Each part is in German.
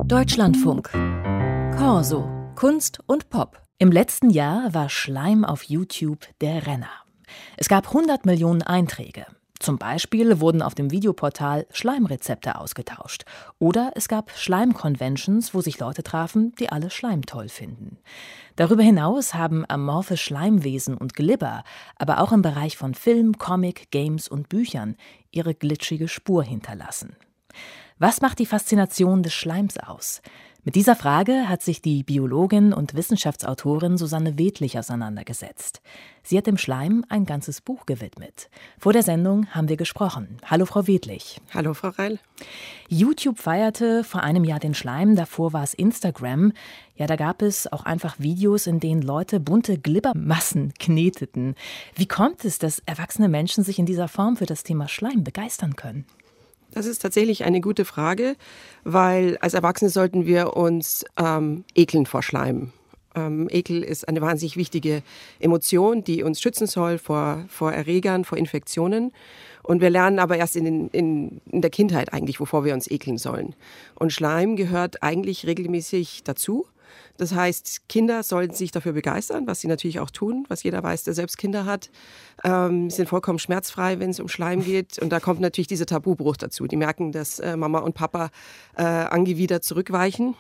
Deutschlandfunk. Corso. Kunst und Pop. Im letzten Jahr war Schleim auf YouTube der Renner. Es gab 100 Millionen Einträge. Zum Beispiel wurden auf dem Videoportal Schleimrezepte ausgetauscht. Oder es gab Schleim-Conventions, wo sich Leute trafen, die alle Schleim toll finden. Darüber hinaus haben amorphe Schleimwesen und Glibber, aber auch im Bereich von Film, Comic, Games und Büchern, ihre glitschige Spur hinterlassen. Was macht die Faszination des Schleims aus? Mit dieser Frage hat sich die Biologin und Wissenschaftsautorin Susanne Wedlich auseinandergesetzt. Sie hat dem Schleim ein ganzes Buch gewidmet. Vor der Sendung haben wir gesprochen. Hallo Frau Wedlich. Hallo Frau Reil. YouTube feierte vor einem Jahr den Schleim, davor war es Instagram. Ja, da gab es auch einfach Videos, in denen Leute bunte Glibbermassen kneteten. Wie kommt es, dass erwachsene Menschen sich in dieser Form für das Thema Schleim begeistern können? Das ist tatsächlich eine gute Frage, weil als Erwachsene sollten wir uns ekeln vor Schleim. Ekel ist eine wahnsinnig wichtige Emotion, die uns schützen soll vor Erregern, vor Infektionen. Und wir lernen aber erst in der Kindheit eigentlich, wovor wir uns ekeln sollen. Und Schleim gehört eigentlich regelmäßig dazu. Das heißt, Kinder sollten sich dafür begeistern, was sie natürlich auch tun, was jeder weiß, der selbst Kinder hat. Sind vollkommen schmerzfrei, wenn es um Schleim geht. Und da kommt natürlich dieser Tabubruch dazu. Die merken, dass Mama und Papa angewidert zurückweichen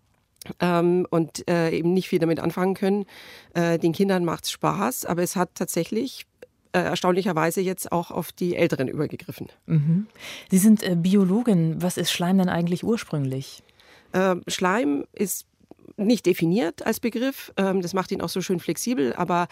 und eben nicht viel damit anfangen können. Den Kindern macht es Spaß, aber es hat tatsächlich erstaunlicherweise jetzt auch auf die Älteren übergegriffen. Mhm. Sie sind Biologin. Was ist Schleim denn eigentlich ursprünglich? Schleim ist nicht definiert als Begriff, das macht ihn auch so schön flexibel, aber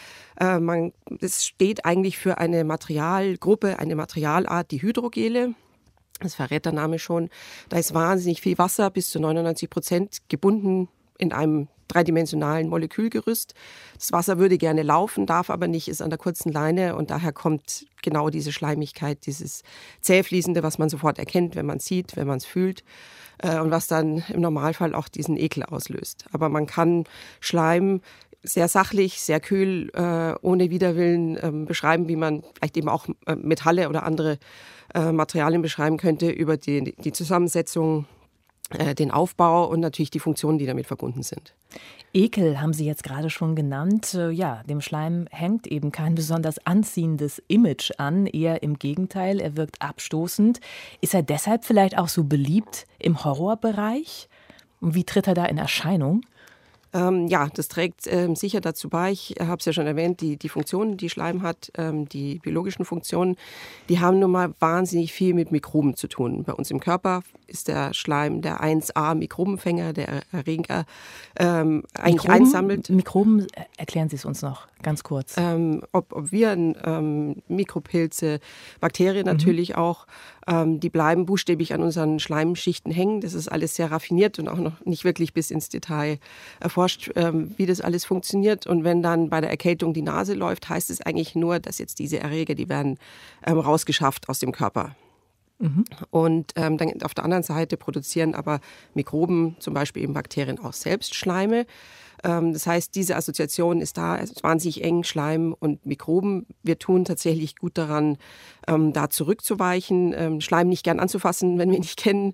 es steht eigentlich für eine Materialgruppe, eine Materialart, die Hydrogele. Das verrät der Name schon. Da ist wahnsinnig viel Wasser, bis zu 99% gebunden in einem dreidimensionalen Molekülgerüst. Das Wasser würde gerne laufen, darf aber nicht, ist an der kurzen Leine und daher kommt genau diese Schleimigkeit, dieses Zähfließende, was man sofort erkennt, wenn man es sieht, wenn man es fühlt und was dann im Normalfall auch diesen Ekel auslöst. Aber man kann Schleim sehr sachlich, sehr kühl, ohne Widerwillen beschreiben, wie man vielleicht eben auch Metalle oder andere Materialien beschreiben könnte über die Zusammensetzung, den Aufbau und natürlich die Funktionen, die damit verbunden sind. Ekel haben Sie jetzt gerade schon genannt. Ja, dem Schleim hängt eben kein besonders anziehendes Image an, eher im Gegenteil, er wirkt abstoßend. Ist er deshalb vielleicht auch so beliebt im Horrorbereich? Und wie tritt er da in Erscheinung? Ja, das trägt sicher dazu bei. Ich habe es ja schon erwähnt, die Funktionen, die Schleim hat, die biologischen Funktionen, die haben nun mal wahnsinnig viel mit Mikroben zu tun. Bei uns im Körper ist der Schleim der 1A-Mikrobenfänger, der Erreger eigentlich einsammelt. Mikroben, erklären Sie es uns noch ganz kurz. Ob Viren, Mikropilze, Bakterien natürlich auch, die bleiben buchstäblich an unseren Schleimschichten hängen. Das ist alles sehr raffiniert und auch noch nicht wirklich bis ins Detail erforscht, wie das alles funktioniert. Und wenn dann bei der Erkältung die Nase läuft, heißt es eigentlich nur, dass jetzt diese Erreger, die werden rausgeschafft aus dem Körper. Mhm. Und dann auf der anderen Seite produzieren aber Mikroben, zum Beispiel eben Bakterien, auch selbst Schleime. Das heißt, diese Assoziation ist da, es ist wahnsinnig eng, Schleim und Mikroben. Wir tun tatsächlich gut daran, da zurückzuweichen, Schleim nicht gern anzufassen, wenn wir ihn nicht kennen.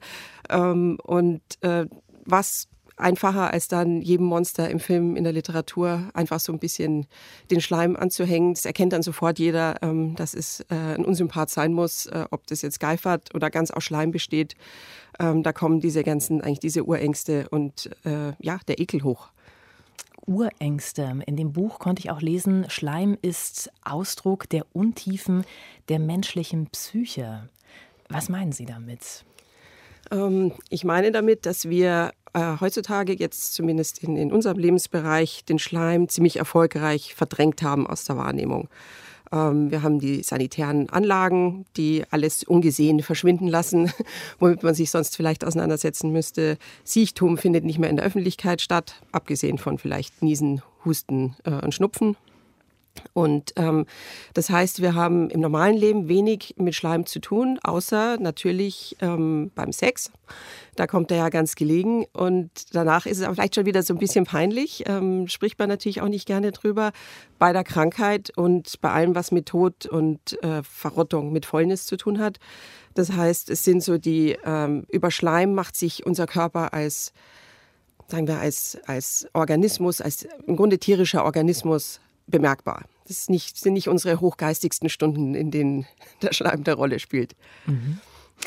Was einfacher als dann jedem Monster im Film, in der Literatur einfach so ein bisschen den Schleim anzuhängen. Das erkennt dann sofort jeder, dass es ein Unsympath sein muss, ob das jetzt Geifert oder ganz aus Schleim besteht. Da kommen diese Urängste und der Ekel hoch. Urängste. In dem Buch konnte ich auch lesen, Schleim ist Ausdruck der Untiefen der menschlichen Psyche. Was meinen Sie damit? Ich meine damit, dass wir heutzutage jetzt zumindest in unserem Lebensbereich den Schleim ziemlich erfolgreich verdrängt haben aus der Wahrnehmung. Wir haben die sanitären Anlagen, die alles ungesehen verschwinden lassen, womit man sich sonst vielleicht auseinandersetzen müsste. Siechtum findet nicht mehr in der Öffentlichkeit statt, abgesehen von vielleicht Niesen, Husten und Schnupfen. Und das heißt, wir haben im normalen Leben wenig mit Schleim zu tun, außer natürlich beim Sex. Da kommt er ja ganz gelegen und danach ist es aber vielleicht schon wieder so ein bisschen peinlich. Spricht man natürlich auch nicht gerne drüber. Bei der Krankheit und bei allem, was mit Tod und Verrottung, mit Fäulnis zu tun hat. Das heißt, es sind so über Schleim macht sich unser Körper als, sagen wir, als Organismus, als im Grunde tierischer Organismus bemerkbar. Das sind nicht unsere hochgeistigsten Stunden, in denen der Schleim eine Rolle spielt. Mhm.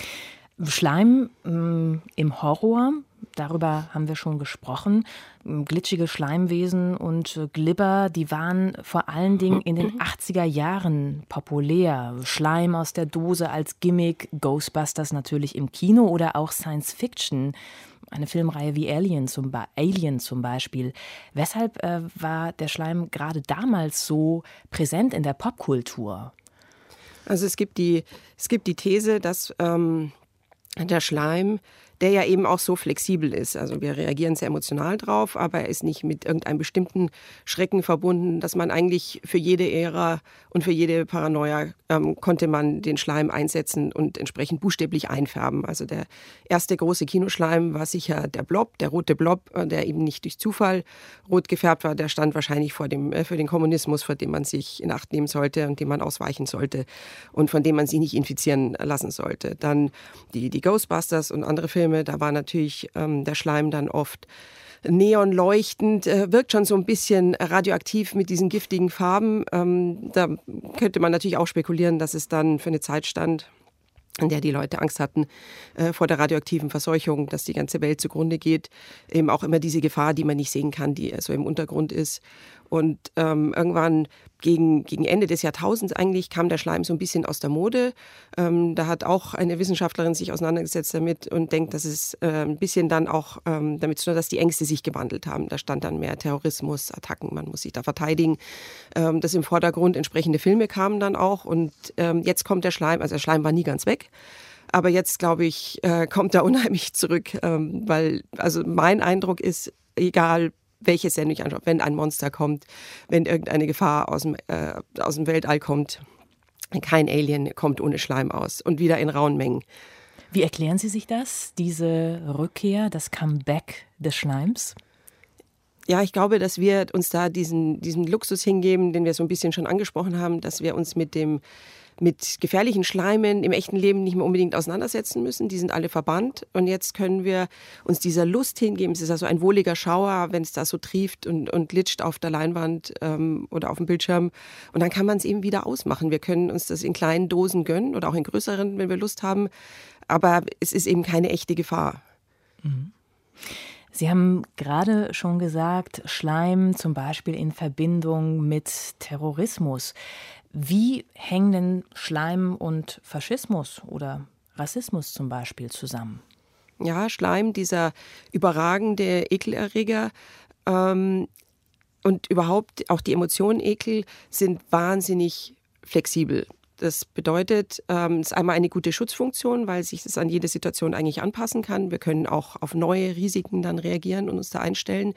Schleim im Horror, darüber haben wir schon gesprochen. Glitschige Schleimwesen und Glibber, die waren vor allen Dingen in den 80er Jahren populär. Schleim aus der Dose als Gimmick, Ghostbusters natürlich im Kino oder auch Science Fiction. Eine Filmreihe wie Alien zum Beispiel. Weshalb war der Schleim gerade damals so präsent in der Popkultur? Also es gibt die These, dass der Schleim, der ja eben auch so flexibel ist. Also wir reagieren sehr emotional drauf, aber er ist nicht mit irgendeinem bestimmten Schrecken verbunden, dass man eigentlich für jede Ära und für jede Paranoia konnte man den Schleim einsetzen und entsprechend buchstäblich einfärben. Also der erste große Kinoschleim war sicher der Blob, der rote Blob, der eben nicht durch Zufall rot gefärbt war. Der stand wahrscheinlich für den Kommunismus, vor dem man sich in Acht nehmen sollte und dem man ausweichen sollte und von dem man sich nicht infizieren lassen sollte. Dann die Ghostbusters und andere Filme, da war natürlich der Schleim dann oft neonleuchtend, wirkt schon so ein bisschen radioaktiv mit diesen giftigen Farben. Da könnte man natürlich auch spekulieren, dass es dann für eine Zeit stand, in der die Leute Angst hatten vor der radioaktiven Verseuchung, dass die ganze Welt zugrunde geht. Eben auch immer diese Gefahr, die man nicht sehen kann, die so im Untergrund ist. Und irgendwann gegen Ende des Jahrtausends eigentlich kam der Schleim so ein bisschen aus der Mode. Da hat auch eine Wissenschaftlerin sich auseinandergesetzt damit und denkt, dass es ein bisschen dann auch damit zu tun hat, dass die Ängste sich gewandelt haben. Da stand dann mehr Terrorismus, Attacken, man muss sich da verteidigen. Das im Vordergrund, entsprechende Filme kamen dann auch. Und jetzt kommt der Schleim, also der Schleim war nie ganz weg. Aber jetzt, glaube ich, kommt er unheimlich zurück, weil also mein Eindruck ist, egal welche Sendung ich anschaue, wenn ein Monster kommt, wenn irgendeine Gefahr aus dem Weltall kommt, kein Alien kommt ohne Schleim aus und wieder in rauen Mengen. Wie erklären Sie sich das, diese Rückkehr, das Comeback des Schleims? Ja, ich glaube, dass wir uns da diesen Luxus hingeben, den wir so ein bisschen schon angesprochen haben, dass wir uns mit gefährlichen Schleimen im echten Leben nicht mehr unbedingt auseinandersetzen müssen. Die sind alle verbannt. Und jetzt können wir uns dieser Lust hingeben. Es ist also ein wohliger Schauer, wenn es da so trieft und glitscht auf der Leinwand oder auf dem Bildschirm. Und dann kann man es eben wieder ausmachen. Wir können uns das in kleinen Dosen gönnen oder auch in größeren, wenn wir Lust haben. Aber es ist eben keine echte Gefahr. Mhm. Sie haben gerade schon gesagt, Schleim zum Beispiel in Verbindung mit Terrorismus. Wie hängen denn Schleim und Faschismus oder Rassismus zum Beispiel zusammen? Ja, Schleim, dieser überragende Ekelerreger und überhaupt auch die Emotionen Ekel sind wahnsinnig flexibel. Das bedeutet, es ist einmal eine gute Schutzfunktion, weil sich das an jede Situation eigentlich anpassen kann. Wir können auch auf neue Risiken dann reagieren und uns da einstellen.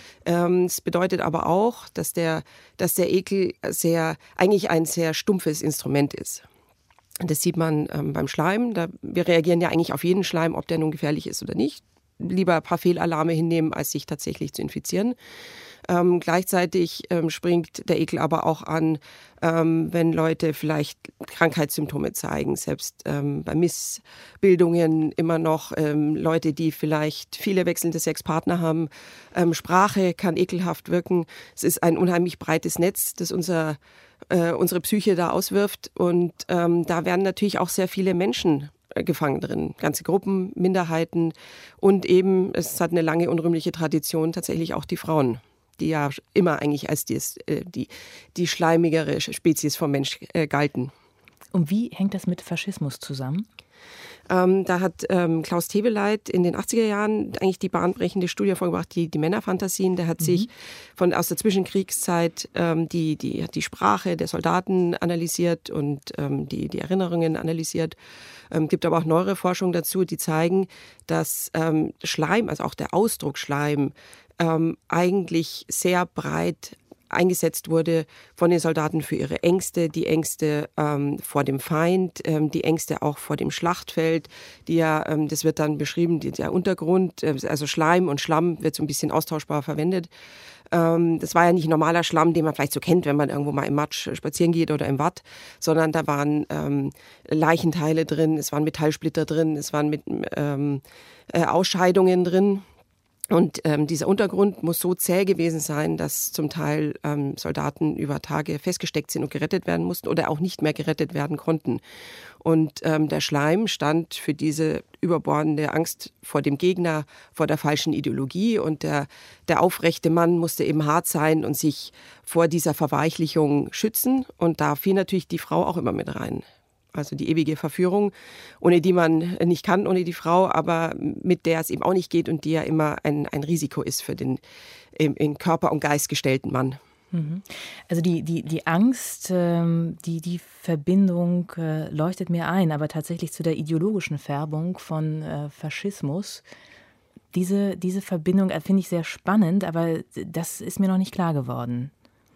Es bedeutet aber auch, dass der Ekel eigentlich ein sehr stumpfes Instrument ist. Das sieht man beim Schleim. Wir reagieren ja eigentlich auf jeden Schleim, ob der nun gefährlich ist oder nicht. Lieber ein paar Fehlalarme hinnehmen, als sich tatsächlich zu infizieren. Gleichzeitig springt der Ekel aber auch an, wenn Leute vielleicht Krankheitssymptome zeigen, selbst bei Missbildungen immer noch Leute, die vielleicht viele wechselnde Sexpartner haben. Sprache kann ekelhaft wirken. Es ist ein unheimlich breites Netz, das unsere Psyche da auswirft. Und da werden natürlich auch sehr viele Menschen gefangen drin. Ganze Gruppen, Minderheiten und eben, es hat eine lange unrühmliche Tradition, tatsächlich auch die Frauen, die ja immer eigentlich als die schleimigere Spezies vom Mensch galten. Und wie hängt das mit Faschismus zusammen? Da hat Klaus Teweleit in den 80er Jahren eigentlich die bahnbrechende Studie vorgebracht, die Männerfantasien. Der hat sich aus der Zwischenkriegszeit die Sprache der Soldaten analysiert und die Erinnerungen analysiert. Gibt aber auch neuere Forschung dazu, die zeigen, dass Schleim, also auch der Ausdruck Schleim, eigentlich sehr breit eingesetzt wurde von den Soldaten für ihre Ängste, die Ängste vor dem Feind, die Ängste auch vor dem Schlachtfeld, die ja, das wird dann beschrieben, der Untergrund, also Schleim und Schlamm wird so ein bisschen austauschbar verwendet. Das war ja nicht normaler Schlamm, den man vielleicht so kennt, wenn man irgendwo mal im Matsch spazieren geht oder im Watt, sondern da waren Leichenteile drin, es waren Metallsplitter drin, es waren Ausscheidungen drin. Und dieser Untergrund muss so zäh gewesen sein, dass zum Teil Soldaten über Tage festgesteckt sind und gerettet werden mussten oder auch nicht mehr gerettet werden konnten. Und der Schleim stand für diese überbordende Angst vor dem Gegner, vor der falschen Ideologie. Und der aufrechte Mann musste eben hart sein und sich vor dieser Verweichlichung schützen. Und da fiel natürlich die Frau auch immer mit rein. Also die ewige Verführung, ohne die man nicht kann, ohne die Frau, aber mit der es eben auch nicht geht und die ja immer ein Risiko ist für den in Körper und Geist gestellten Mann. Also die Angst, die Verbindung leuchtet mir ein, aber tatsächlich zu der ideologischen Färbung von Faschismus. Diese Verbindung finde ich sehr spannend, aber das ist mir noch nicht klar geworden.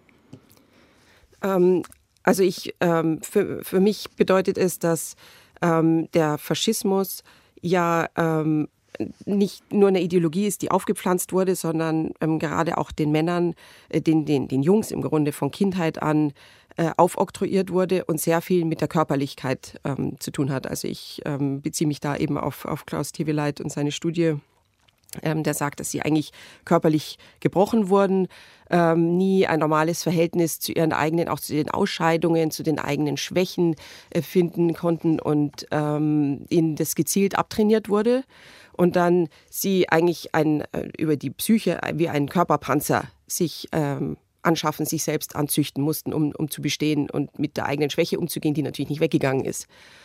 Also für mich bedeutet es, dass der Faschismus ja nicht nur eine Ideologie ist, die aufgepflanzt wurde, sondern gerade auch den Männern, den Jungs im Grunde von Kindheit an aufoktroyiert wurde und sehr viel mit der Körperlichkeit zu tun hat. Also ich beziehe mich da eben auf Klaus Teweleit und seine Studie. Der sagt, dass sie eigentlich körperlich gebrochen wurden, nie ein normales Verhältnis zu ihren eigenen, auch zu den Ausscheidungen, zu den eigenen Schwächen finden konnten und ihnen das gezielt abtrainiert wurde. Und dann sie eigentlich über die Psyche wie einen Körperpanzer sich anschaffen, sich selbst anzüchten mussten, um zu bestehen und mit der eigenen Schwäche umzugehen, die natürlich nicht weggegangen ist.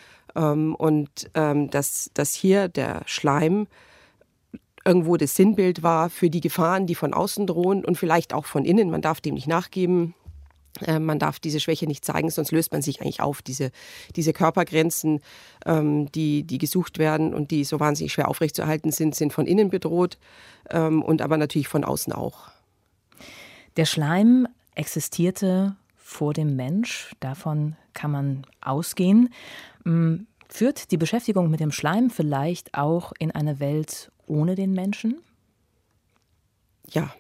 Dass hier der Schleim irgendwo das Sinnbild war für die Gefahren, die von außen drohen und vielleicht auch von innen. Man darf dem nicht nachgeben, man darf diese Schwäche nicht zeigen, sonst löst man sich eigentlich auf. Diese Körpergrenzen, die gesucht werden und die so wahnsinnig schwer aufrechtzuerhalten sind von innen bedroht und aber natürlich von außen auch. Der Schleim existierte vor dem Mensch, davon kann man ausgehen. Führt die Beschäftigung mit dem Schleim vielleicht auch in eine Welt ohne den Menschen? Ja,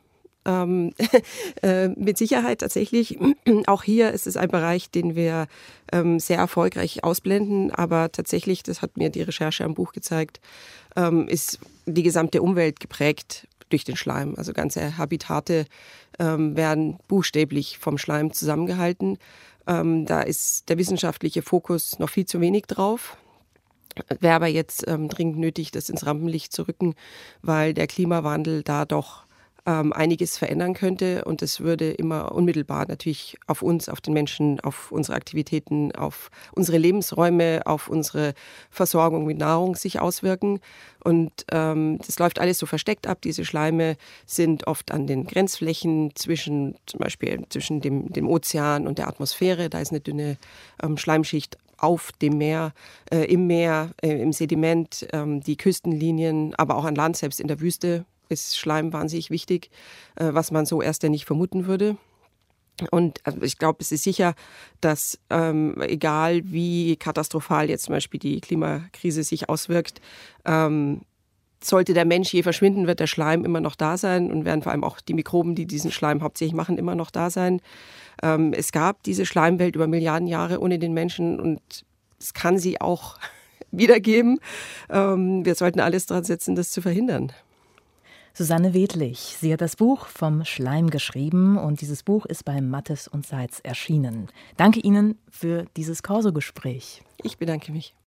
mit Sicherheit tatsächlich. Auch hier ist es ein Bereich, den wir sehr erfolgreich ausblenden. Aber tatsächlich, das hat mir die Recherche am Buch gezeigt, ist die gesamte Umwelt geprägt durch den Schleim. Also ganze Habitate werden buchstäblich vom Schleim zusammengehalten. Da ist der wissenschaftliche Fokus noch viel zu wenig drauf. Wäre aber jetzt dringend nötig, das ins Rampenlicht zu rücken, weil der Klimawandel da doch einiges verändern könnte und es würde immer unmittelbar natürlich auf uns, auf den Menschen, auf unsere Aktivitäten, auf unsere Lebensräume, auf unsere Versorgung mit Nahrung sich auswirken. Und das läuft alles so versteckt ab. Diese Schleime sind oft an den Grenzflächen zum Beispiel zwischen dem Ozean und der Atmosphäre. Da ist eine dünne Schleimschicht auf dem Meer, im Meer, im Sediment, die Küstenlinien, aber auch an Land, selbst in der Wüste ist Schleim wahnsinnig wichtig, was man so erst ja nicht vermuten würde. Und ich glaube, es ist sicher, dass egal wie katastrophal jetzt zum Beispiel die Klimakrise sich auswirkt, sollte der Mensch je verschwinden, wird der Schleim immer noch da sein und werden vor allem auch die Mikroben, die diesen Schleim hauptsächlich machen, immer noch da sein. Es gab diese Schleimwelt über Milliarden Jahre ohne den Menschen und es kann sie auch wiedergeben. Wir sollten alles daran setzen, das zu verhindern. Susanne Wedlich, sie hat das Buch vom Schleim geschrieben und dieses Buch ist bei Mattes und Seitz erschienen. Danke Ihnen für dieses Corso-Gespräch. Ich bedanke mich.